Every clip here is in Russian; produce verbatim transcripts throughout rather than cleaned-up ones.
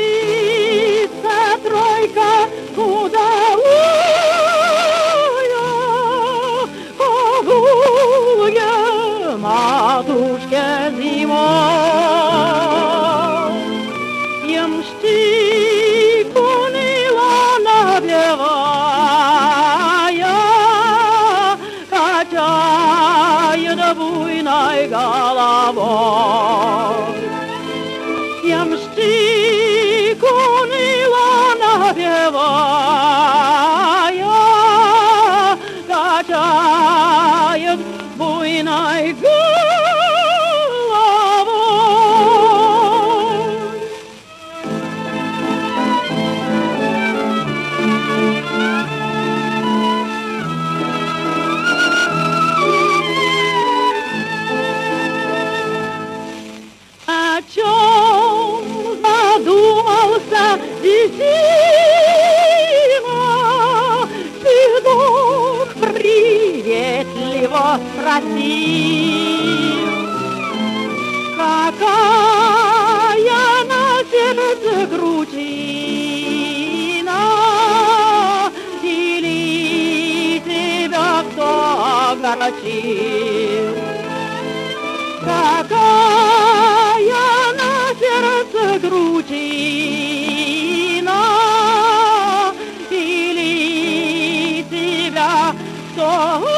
мчится тройка кудовую, огуя матушке зимой. Ямщик уныло напевая, качает буйной головой. Ямщик уныло напевая, качает буйной головой. О чем задумался Зина, седок приветливо спросил, какая на сердце грудина, или тебя кто огорчил? Какая на сердце грудина, или тебя кто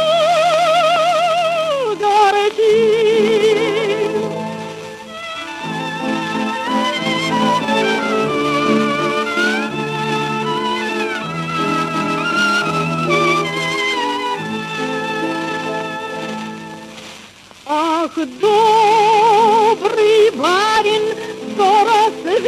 огорчил? Ах, добрый барин, скоро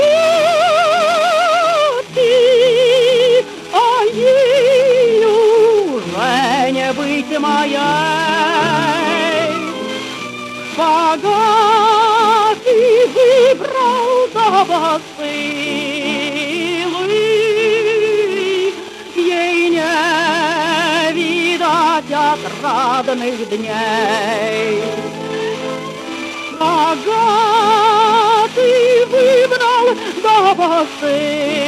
свет, а ей уже не быть моей. Богатый выбрал до посылы, ей не видать отрадных дней. Богатый выбрал до посылы,